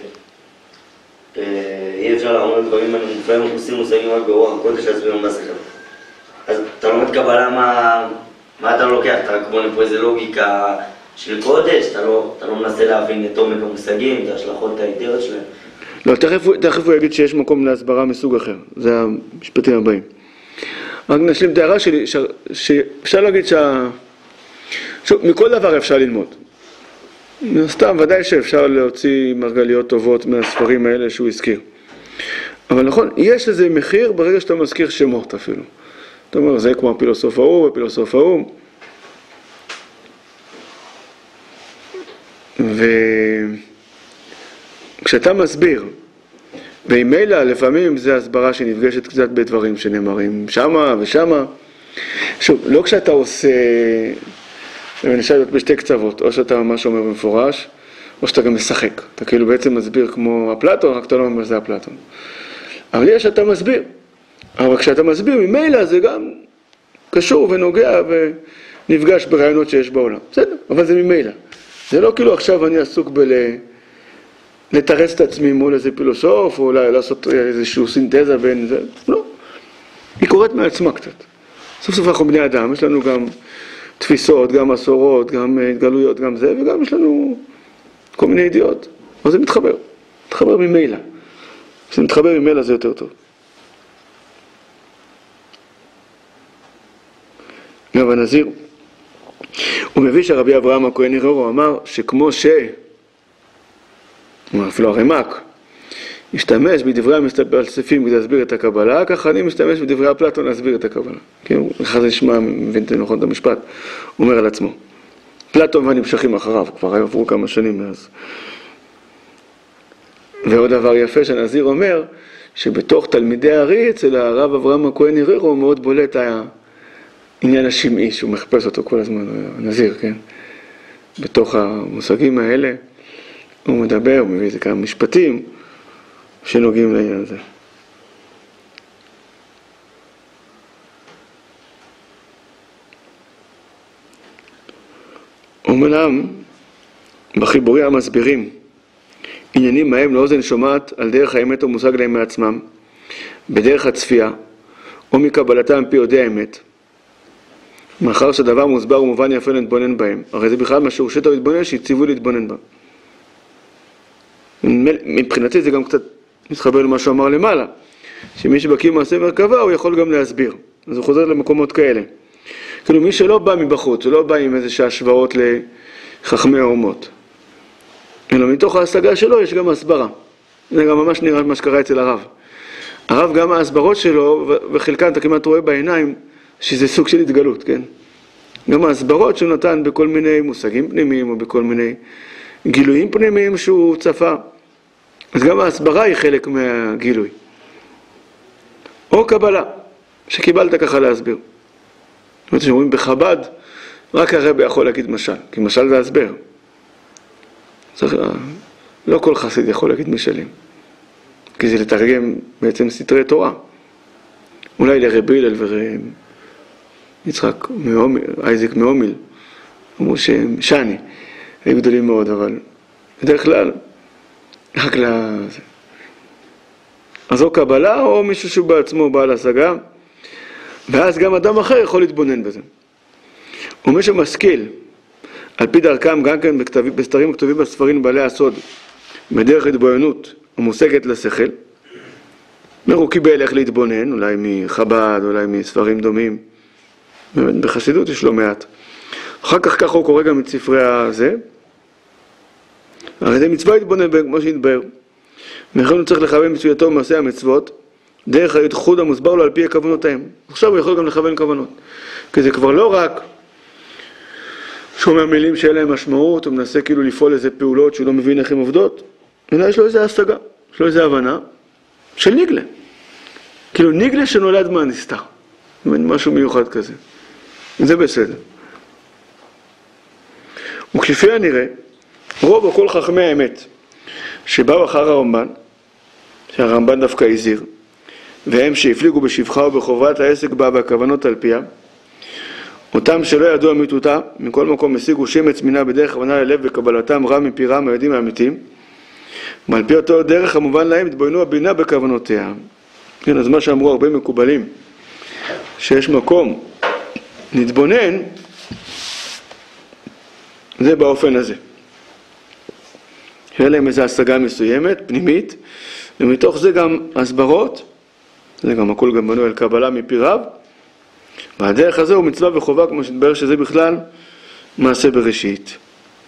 אי אפשר לעמוד לדברים מופעים ומכוסים מושגים רק ברוח הקודש להסביר מה בשכל. אז אתה לומד קבלה, מה אתה לא לוקח? אתה רק בונה פה איזה לוגיקה של קודש, אתה לא מנסה להבין את עומק המושגים, את ההשלכות האידיאליות שלהם. לא, תכף הוא יגיד שיש מקום להסברה מסוג אחר, זה המשפטים הבאים. רק נשלים את הערה שלי, שאפשר להגיד מכל דבר אפשר ללמוד. סתם, ודאי שאפשר להוציא מרגליות טובות מהספרים האלה שהוא הזכיר. אבל נכון, יש לזה מחיר ברגע שאתה מזכיר שמות אפילו. אתה אומר, זה כמו הפילוסוף ההוא, הפילוסוף ההוא. וכשאתה מסביר, וממילא לפעמים זה הסברה שנפגשת קצת בדברים שנאמרים שמה ושמה. שוב, לא כשאתה עושה... ונשאר להיות בשתי קצוות, או שאתה ממש אומר במפורש, או שאתה גם משחק. אתה כאילו בעצם מסביר כמו אפלטון, רק אתה לא אומר שזה אפלטון. אבל יש שאתה מסביר. אבל כשאתה מסביר, ממילא זה גם קשור ונוגע ונפגש ברעיונות שיש בעולם. בסדר, אבל זה ממילא. זה לא כאילו עכשיו אני עסוק לתרץ את עצמי מול איזה פילוסוף, או אולי לעשות איזושהי סינתזה בין זה. לא. היא קוראת מעצמה קצת. סוף סוף אנחנו בני אדם, יש לנו גם... תפיסות, גם מסורות, גם התגלויות, גם זה, וגם יש לנו כל מיני ידיעות. אז זה מתחבר ממילא. כשזה מתחבר ממילא זה יותר טוב. גם הנזיר, הוא מביא שרבי אברהם הכהן ערערו אמר שכמו אפילו הרמ"ק, השתמש בדברי המפלספים כדי להסביר את הקבלה, ככה אני משתמש בדברי אפלטון להסביר את הקבלה. כן, אחד זה נשמע, מבין נכון את המשפט, הוא אומר על עצמו. פלטון והנמשכים אחריו, כבר עברו כמה שנים מאז. ועוד דבר יפה שהנזיר אומר, שבתוך תלמידי הארי, אצל הרב אברהם הכהן ערערו, הוא מאוד בולט העניין השמעי, שהוא מחפש אותו כל הזמן, הנזיר, כן? בתוך המושגים האלה, הוא מדבר, הוא מביא איזה כמה משפטים, שנוגעים לעניין הזה. אומנם בחיבורי המסבירים עניינים מהם לאוזן שומעת על דרך האמת או מושג להם מעצמם, בדרך הצפייה או מקבלתם פי יודע האמת, מאחר שהדבר מוסבר ומובן יפה להתבונן בהם, הרי זה בכלל מה שהורשית להתבונן שהציבו להתבונן בה. מבחינתי זה גם קצת מתחבר למה שהוא אמר למעלה, שמי שבקיא מעשה מרכבה הוא יכול גם להסביר. אז הוא חוזר למקומות כאלה. כאילו מי שלא בא מבחוץ, הוא לא בא עם איזה השוואות לחכמי האומות. אלא מתוך ההשגה שלו יש גם הסברה. זה גם ממש נראה מה שקרה אצל הרב. הרב גם ההסברות שלו, וחלקן אתה כמעט רואה בעיניים, שזה סוג של התגלות, כן? גם ההסברות שהוא נתן בכל מיני מושגים פנימיים, או בכל מיני גילויים פנימיים שהוא צפה. אז גם ההסברה היא חלק מהגילוי. או קבלה, שקיבלת ככה להסביר. זאת אומרת שאומרים בחב"ד, רק הרבי יכול להגיד משל, כי משל זה הסבר. לא כל חסיד יכול להגיד משלים, כי זה לתרגם בעצם סתרי תורה. אולי לרבי הלל ויצחק אייזק מאומיל, אמרו שהם שני, היו גדולים מאוד, אבל בדרך כלל, רק לזה. אז או קבלה או מישהו שהוא בעצמו בעל השגה, ואז גם אדם אחר יכול להתבונן בזה. ומי שמשכיל, על פי דרכם גם כן בסתרים הכתובים בספרים בעלי הסוד, בדרך התבוננות ומושגת לשכל, הוא קיבל איך להתבונן, אולי מחב"ד, אולי מספרים דומים, באמת בחסידות יש לו מעט. אחר כך ככה הוא קורא גם את ספרי הזה, הרי זה מצווה להתבונן כמו שהתבהר. לכן הוא צריך לכוון מצויתו במעשה המצוות, דרך הייחוד המוסבר לו על פי הכוונותיהם. עכשיו הוא יכול גם לכוון כוונות. כי זה כבר לא רק שומע מילים שאין להם משמעות, הוא מנסה כאילו לפעול איזה פעולות שהוא לא מבין איך הן עובדות, אלא יש לו איזה השגה, יש לו איזה הבנה של ניגלה. כאילו ניגלה שנולד מהנסתר, משהו מיוחד כזה. זה בסדר. וכפי הנראה, רוב או כל חכמי האמת שבאו אחר הרמב"ן, שהרמב"ן דווקא הזהיר, והם שהפליגו בשבחה ובחובת העסק בה והכוונות על פיה, אותם שלא ידעו אמיתותה, מכל מקום השיגו שמץ מינה בדרך כוונה ללב וקבלתם רע מפי רע מהיודעים האמיתיים, ועל פי אותו דרך המובן להם התבוננו הבינה בכוונותיה. כן, אז מה שאמרו הרבה מקובלים, שיש מקום להתבונן, זה באופן הזה. יהיה להם איזו השגה מסוימת, פנימית, ומתוך זה גם הסברות, זה גם הכל גם בנוי על קבלה מפי רב, והדרך הזה הוא מצווה וחובה, כמו שתבר שזה בכלל מעשה בראשית.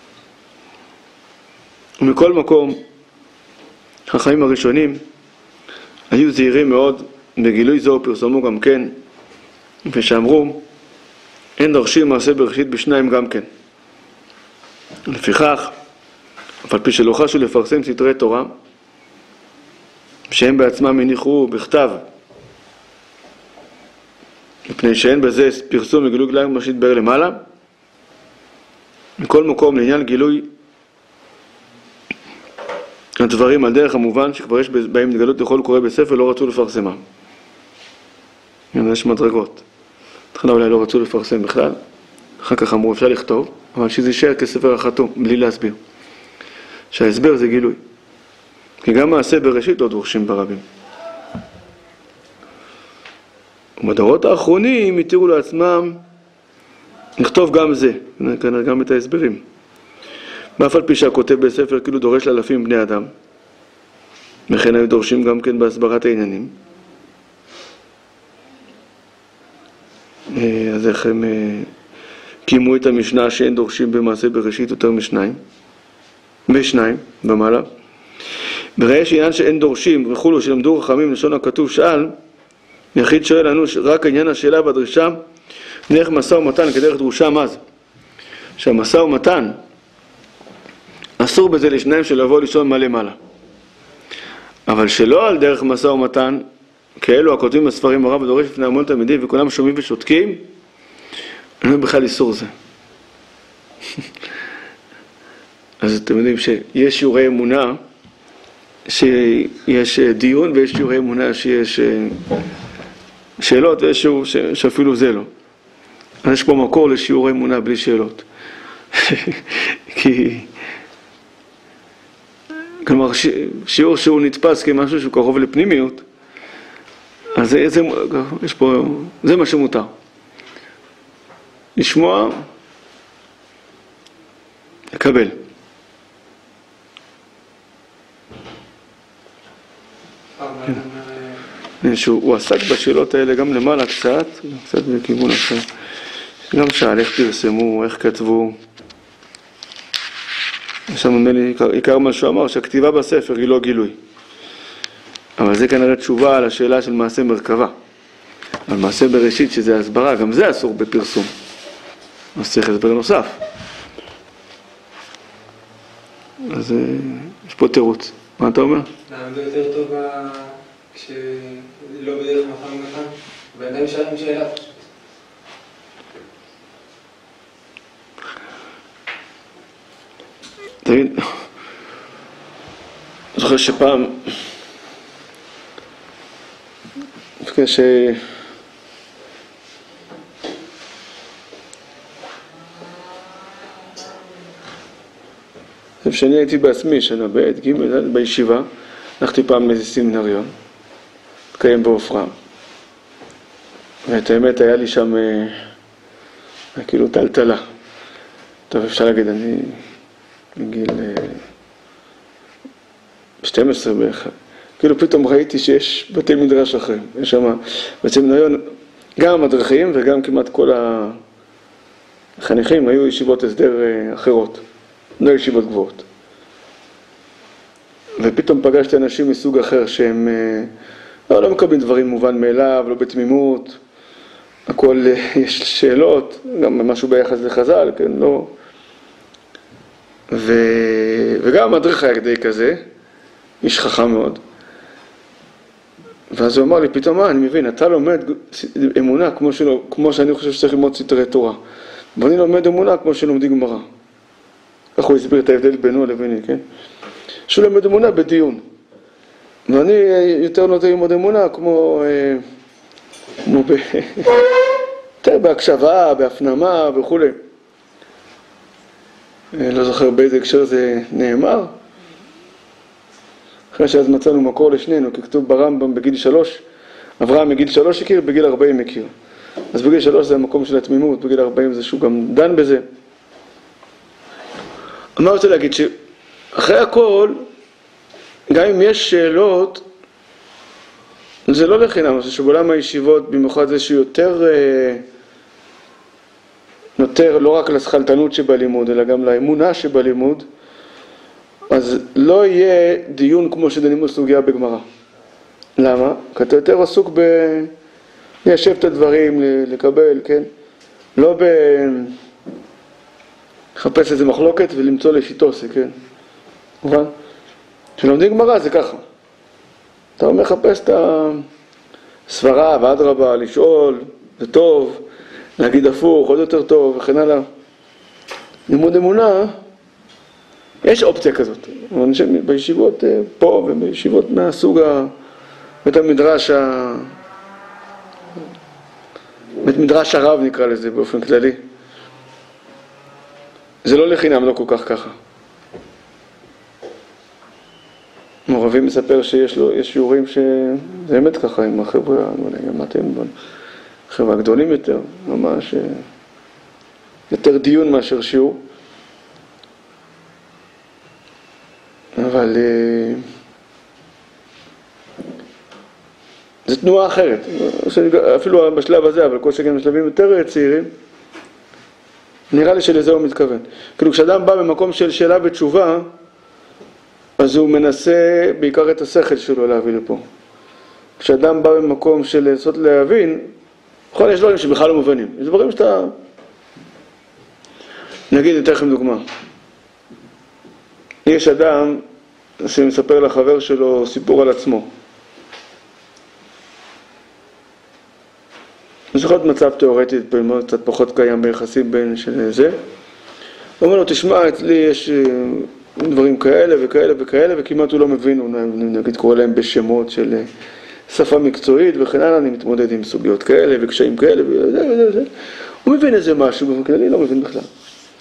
ומכל מקום, החיים הראשונים היו זהירים מאוד בגילוי זו, פרסמו גם כן, ושאמרו, אין דורשים מעשה בראשית בשניים גם כן. לפיכך, אף על פי שלא חשו לפרסם סתרי תורה, שהם בעצמם הניחו בכתב, מפני שאין בזה פרסום וגילוי גילוי מה שהתבאר למעלה, מכל מקום לעניין גילוי הדברים על דרך המובן שכבר יש בהם התגלות לכל קורא בספר, לא רצו לפרסמם. יש מדרגות. תחילה אולי לא רצו לפרסם בכלל, אחר כך אמרו אפשר לכתוב, אבל שזה יישאר כספר החתום, בלי להסביר. שההסבר זה גילוי. כי גם מעשה בראשית לא דורשים ברבים. ובדורות האחרונים התירו לעצמם לכתוב גם זה, כנראה גם את ההסברים. ואף על פי שהכותב בספר כאילו דורש לאלפים בני אדם, וכן היו דורשים גם כן בהסברת העניינים. אז איך הם קימו את המשנה שאין דורשים במעשה בראשית יותר משניים במעלה. וראה שעניין שאין דורשים וכולו שלמדו חכמים לשון הכתוב שאל, יחיד שואל לנו רק עניין השאלה והדרישה דרך משא ומתן כדרך דרושה. מה זה? שהמשא ומתן אסור בזה לשניים שלבוא לישון מלא מעלה, אבל שלא על דרך משא ומתן כאלו הכותבים בספרים הרב ודורש לפני המון תלמידים וכולם שומעים ושותקים, אין לו בכלל איסור זה. אז אתם יודעים שיש שיעורי אמונה שיש דיון, ויש שיעורי אמונה שיש שאלות, ויש שיעור שאפילו זה לא. אז יש פה מקור לשיעורי אמונה בלי שאלות. כי כלומר שיעור שהוא נתפס כמשהו שהוא קרוב לפנימיות, אז יש פה, זה מה שמותר. לשמוע, לקבל. הוא עסק בשאלות האלה גם למעלה קצת בכיוון אחר. גם שאל איך פרסמו, איך כתבו. שם נדמה לי עיקר מה שהוא אמר, שהכתיבה בספר היא לא גילוי. אבל זה כנראה תשובה על השאלה של מעשה מרכבה. על מעשה בראשית שזה הסברה, גם זה אסור בפרסום. אז צריך הסבר נוסף. אז יש פה תירוץ. מה אתה אומר? למה זה יותר טוב כשלא בדרך משא ומתן? ועדיין שואלים שאלה. תגיד, אני זוכר שפעם, כשאני הייתי בעצמי שנה ב' ג' בישיבה, הלכתי פעם לאיזה סמינריון, התקיים בעופרה, ואת האמת היה לי שם כאילו טלטלה. טוב, אפשר להגיד, אני מגיל 12 בערך, כאילו פתאום ראיתי שיש בתי מדרש אחרים, יש שם בסמינריון גם המדריכים וגם כמעט כל החניכים היו ישיבות הסדר אחרות, לא ישיבות גבוהות. ופתאום פגשתי אנשים מסוג אחר שהם לא מקבלים דברים מובן מאליו, לא בתמימות, הכל יש שאלות, גם משהו ביחס לחז"ל, כן, וגם המדריך היה כדי כזה, איש חכם מאוד. ואז הוא אמר לי, פתאום אני מבין, אתה לומד אמונה כמו שאני חושב שצריך ללמוד סתרי תורה. ואני לומד אמונה כמו שלומדים גמרא. כך הוא הסביר את ההבדל בינו לביני, כן? שהוא לומד אמונה בדיון. ואני יותר נוטה ללמוד אמונה כמו יותר בהקשבה, בהפנמה וכו'. לא זוכר באיזה הקשר זה נאמר. אחרי שאז מצאנו מקור לשנינו, כי כתוב ברמב"ם בגיל 3, אברהם בגיל 3 הכיר, בגיל 40 הכיר. אז בגיל 3 זה המקום של התמימות, בגיל 40 זה שהוא גם דן בזה. אני רוצה להגיד שאחרי הכל, גם אם יש שאלות, זה לא לחינם, זה שבעולם הישיבות, במיוחד זה שיותר נותר לא רק לסחלטנות שבלימוד, אלא גם לאמונה שבלימוד, אז לא יהיה דיון כמו שדנים בסוגיה בגמרא. למה? כי אתה יותר עסוק ליישב את הדברים, לקבל, כן? לא לחפש איזה מחלוקת ולמצוא לשיטוסי, כן? מובן? כשלומדים גמרא זה ככה. אתה אומר לחפש את הסברה ואדרבה, לשאול, זה טוב, להגיד הפוך, עוד יותר טוב וכן הלאה. לימוד אמונה, יש אופציה כזאת. בישיבות פה ובישיבות מהסוג בית המדרש בית מדרש הרב נקרא לזה באופן כללי. זה לא לחינם, לא כל כך ככה. מורבי מספר שיש שיעורים שזה באמת ככה עם החבר'ה, אני לא יודע, מה אתם, החבר'ה הגדולים יותר, ממש יותר דיון מאשר שיעור. אבל זו תנועה אחרת, אפילו בשלב הזה, אבל כל שכן בשלבים יותר צעירים, נראה לי שלזה הוא מתכוון. כאילו כשאדם בא במקום של שאלה ותשובה, אז הוא מנסה בעיקר את השכל שלו להביא לפה. כשאדם בא במקום של לנסות להבין, נכון, יש דברים שבכלל לא מובנים. יש דברים שאתה... נגיד, אתן לכם דוגמה. יש אדם שמספר לחבר שלו סיפור על עצמו. יש עוד מצב תיאורטי, קצת פחות קיים ביחסים בין של זה. הוא אומר לו, תשמע, אצלי יש דברים כאלה וכאלה וכאלה, וכמעט הוא לא מבין, הוא נגיד קורא להם בשמות של שפה מקצועית וכן הלאה, אני מתמודד עם סוגיות כאלה וקשיים כאלה וזה. הוא מבין איזה משהו, וכנראה לא מבין בכלל.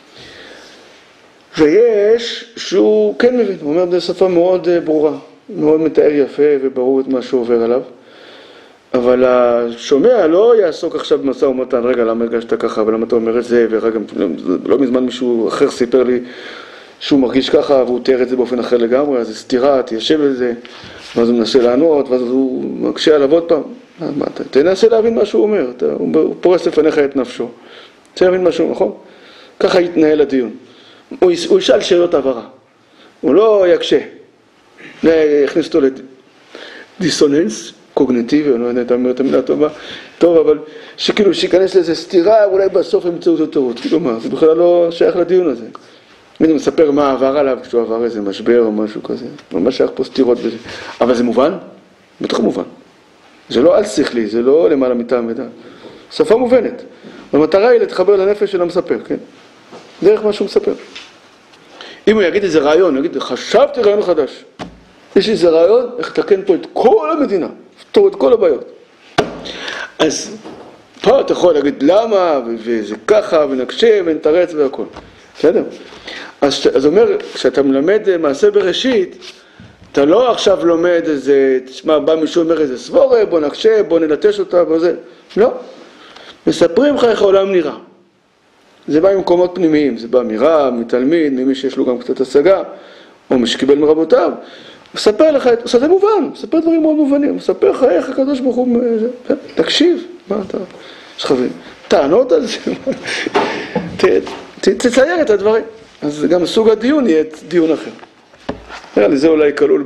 ויש שהוא כן מבין, הוא אומר, זו שפה מאוד ברורה, מאוד מתאר יפה וברור את מה שהוא עובר עליו. אבל השומע לא יעסוק עכשיו במשא ומתן, רגע, למה הרגשת ככה, ולמה אתה אומר את זה, ורגע, לא מזמן מישהו אחר סיפר לי שהוא מרגיש ככה, והוא תיאר את זה באופן אחר לגמרי, אז זה סתירה, תיישב את זה, ואז הוא מנסה לענות, ואז הוא מקשה עליו עוד פעם. תנסה להבין מה שהוא אומר, הוא פורס לפניך את נפשו. תנסה להבין מה שהוא, נכון? ככה יתנהל הדיון. הוא ישאל שאלות הבהרה, הוא לא יקשה, יכניס אותו לדיסוננס קוגניטיבי, אני לא יודע, אתה אומר את המילה טובה, טוב, אבל שכאילו שיכנס לאיזה סתירה, אולי בסוף ימצאו אותו טעות, כאילו מה, זה בכלל לא שייך לדיון הזה. אני מספר מה עבר עליו, כשהוא עבר איזה משבר או משהו כזה, ממש שייך פה סתירות בזה, אבל זה מובן? בטח מובן. זה לא על שכלי, זה לא למעלה מטעם ודעת. שפה מובנת, והמטרה היא להתחבר לנפש של המספר, כן? דרך מה שהוא מספר. אם הוא יגיד איזה רעיון, הוא יגיד, חשבתי רעיון חדש. יש איזה רעיון, איך לתקן פה את כל המדינה, לפתור את כל הבעיות. אז פה אתה יכול להגיד למה, וזה ככה, ונקשה, ונתרץ והכל. בסדר? אז אומר, כשאתה מלמד מעשה בראשית, אתה לא עכשיו לומד איזה, תשמע, בא מישהו אומר איזה סבורה, בוא נקשה, בוא נלטש אותה, וזה. לא. מספרים לך איך העולם נראה. זה בא ממקומות פנימיים, זה בא מרב, מתלמיד, ממי שיש לו גם קצת השגה, או מי שקיבל מרבותיו. מספר לך, זה מובן, מספר דברים מאוד מובנים, מספר לך איך הקדוש ברוך הוא, תקשיב, מה אתה, יש לך טענות על זה, תצייר את הדברים. אז גם סוג הדיון יהיה דיון אחר. נראה לי, זה אולי כלול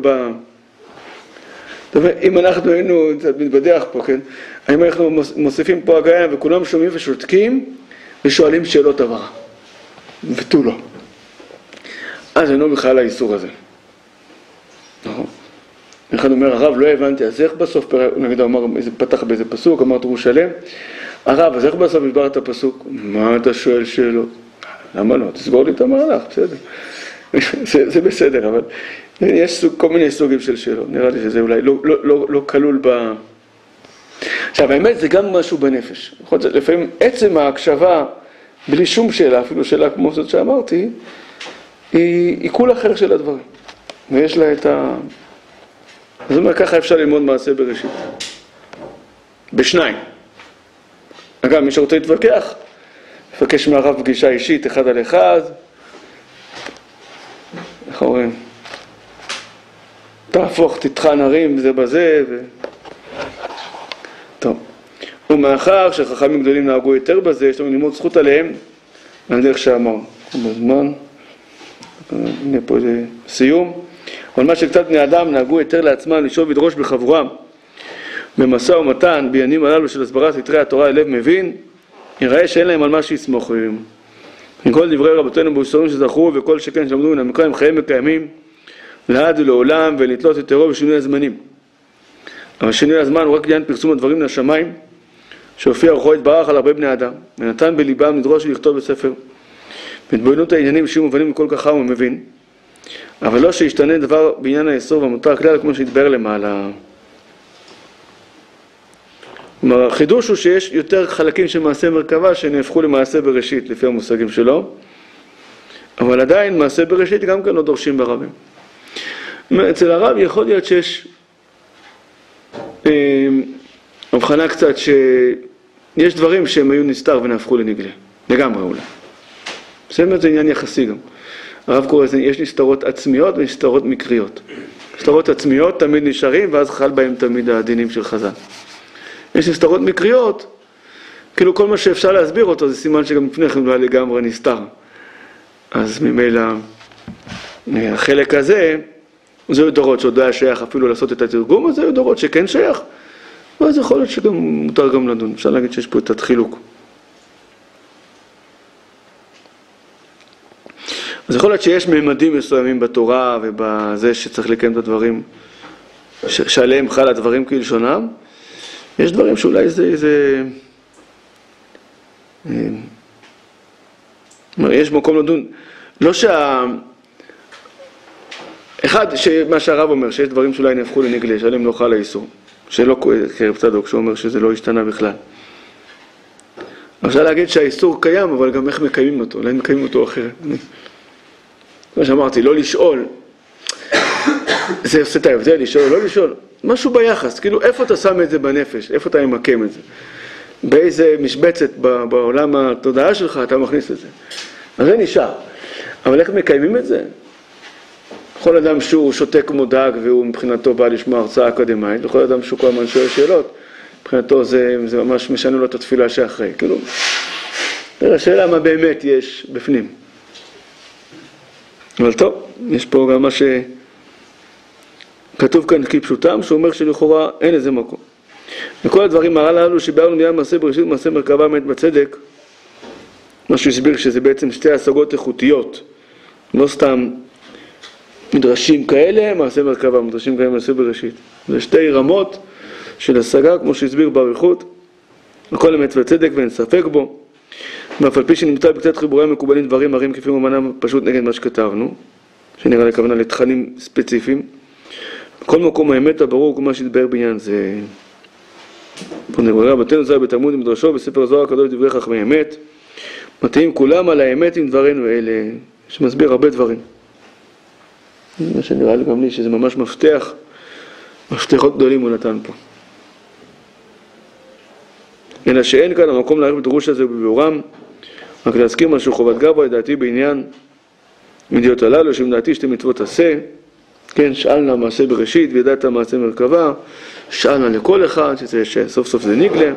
אם אנחנו היינו מתבדח פה, כן? האם אנחנו מוסיפים פה הגאיה וכולם שומעים ושותקים ושואלים שאלות הבהרה. ותו לא. אז אינו בכלל האיסור הזה. נכון. אחד אומר, הרב, לא הבנתי, אז איך בסוף, נגיד, פתח באיזה פסוק, אמר תראו שלם, הרב, אז איך בסוף הסבר את הפסוק? מה אתה שואל שאלות? למה לא? תסגור לי את המהלך, בסדר. זה בסדר, אבל יש כל מיני סוגים של שאלות, נראה לי שזה אולי לא כלול ב... עכשיו, האמת זה גם משהו בנפש. לפעמים עצם ההקשבה, בלי שום שאלה, אפילו שאלה כמו זאת שאמרתי, היא עיכול אחר של הדברים. ויש לה את ה... זאת אומרת, ככה אפשר ללמוד מעשה בראשית. בשניים. אגב, מי שרוצה להתווכח, תבקש מהרב פגישה אישית, אחד על אחד. איך אומרים? תהפוך, תטחן הרים זה בזה טוב. ומאחר שחכמים גדולים נהגו יותר בזה, יש לנו ללמוד זכות עליהם, על דרך שאמרנו. בזמן, הנה פה זה סיום. אבל מה שקצת בני אדם נהגו יותר לעצמם לשאול ולדרוש בחבורם במשא ומתן בעניינים הללו של הסברת סתרי התורה ללב מבין, יראה שאין להם על מה שיסמוך. מכל דברי רבותינו בוסרים שזכרו וכל שכן שלמדו מן המקרא הם חיים וקיימים לעד ולעולם ולתלות את טרור בשינוי הזמנים. אבל שינוי הזמן הוא רק עניין פרסום הדברים לשמיים שהופיע רוחו יתברך על הרבה בני אדם ונתן בליבם לדרוש ולכתוב בספר בהתבוננות העניינים שיהיו מובנים מכל כך חכם ומבין, אבל לא שישתנה דבר בעניין האיסור והמותר כלל כמו שהתבאר למעלה. כלומר, החידוש הוא שיש יותר חלקים של מעשה מרכבה שנהפכו למעשה בראשית לפי המושגים שלו, אבל עדיין מעשה בראשית גם כן לא דורשים ברבים. אצל הרב יכול להיות שיש הבחנה קצת שיש דברים שהם היו נסתר ונהפכו לנגלה, לגמרי אולי. זה עניין יחסי גם. הרב קורא לזה, יש נסתרות עצמיות ונסתרות מקריות. נסתרות עצמיות תמיד נשארים ואז חל בהם תמיד הדינים של חז"ל. יש נסתרות מקריות, כאילו כל מה שאפשר להסביר אותו זה סימן שגם לפני כן לא היה לגמרי נסתר. אז ממילא החלק הזה, זה היו דורות שעוד לא היה שייך אפילו לעשות את התרגום, אז זה היו דורות שכן שייך, ואז יכול להיות שגם מותר גם לדון. אפשר להגיד שיש פה את החילוק. אז יכול להיות שיש ממדים מסוימים בתורה ובזה שצריך לקיים את הדברים, שעליהם חל הדברים כלשונם. יש דברים שאולי זה יש מקום לדון. לא אחד, מה שהרב אומר, שיש דברים שאולי נהפכו לנגלה, שעליהם לא חל האיסור. שלא קרב צדוק, שהוא אומר שזה לא השתנה בכלל. אפשר להגיד שהאיסור קיים, אבל גם איך מקיימים אותו, אולי מקיימים אותו אחרת. כמו שאמרתי, לא לשאול, זה עושה את ההבדל, לשאול, לא לשאול, משהו ביחס, כאילו איפה אתה שם את זה בנפש, איפה אתה ממקם את זה, באיזה משבצת בעולם התודעה שלך אתה מכניס את זה, אז זה נשאר, אבל איך מקיימים את זה? כל אדם שהוא שותה כמו דג והוא מבחינתו בא לשמוע הרצאה אקדמית, וכל אדם שהוא כל הזמן שואל שאלות, מבחינתו זה ממש משנה לו את התפילה שאחרי, כאילו, השאלה מה באמת יש בפנים. אבל טוב, יש פה גם מה שכתוב כאן כפשוטם, שהוא אומר שלכאורה אין איזה מקום. וכל הדברים הללו שביארנו מיד מעשה בראשית ומעשה מרכבה באמת בצדק, מה שהוא הסביר שזה בעצם שתי השגות איכותיות, לא סתם מדרשים כאלה, מעשה מרכבה, מדרשים כאלה מעשה בראשית. זה שתי רמות של השגה, כמו שהסביר באריכות, הכל אמת וצדק ואין ספק בו. ואף על פי שנמצא בקצת חיבורי מקובלים דברים מראים כפי ממנה פשוט נגד מה שכתבנו, שנראה לכוונה לתכנים ספציפיים. כל מקום האמת הברור כמו שהתבאר בעניין זה. פה נראה בתנו זר בתלמוד מדרשו בספר זוהר הקדוש דברי חכמי אמת, מתאים כולם על האמת עם דברינו אלה, שמסביר הרבה דברים. מה שנראה לי גם לי שזה ממש מפתחות גדולים הוא נתן פה. אלא שאין כאן המקום להעריך בדרוש הזה ובביאורם, רק להזכיר משהו חובת גבוה, לדעתי בעניין מדיעות הללו, שמדעתי שתי מצוות עשה, כן, שאלנה מעשה בראשית וידעת מעשה מרכבה, שאלנה לכל אחד, שסוף סוף זה נגלה,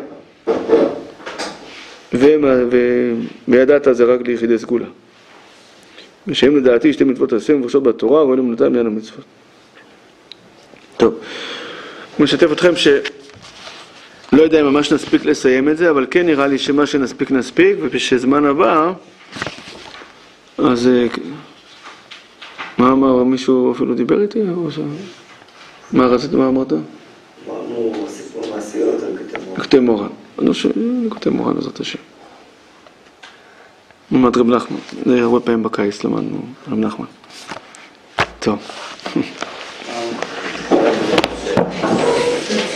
וידעת זה רק ליחידי סגולה. ושהם לדעתי שתי מצוות עשה ומפורשות בתורה, ואין אמונתם לעניין המצוות. טוב, אני משתף אתכם לא יודע אם ממש נספיק לסיים את זה, אבל כן נראה לי שמה שנספיק נספיק, ובשזמן הבא, אז מה אמר? מישהו אפילו דיבר איתי? מה רצית? מה אמרת? אמרנו סיפור מעשיות על קטעי מורן. קטעי מורן בעזרת השם. למד רב נחמן. זה הרבה פעמים בקיץ למדנו רב נחמן. טוב.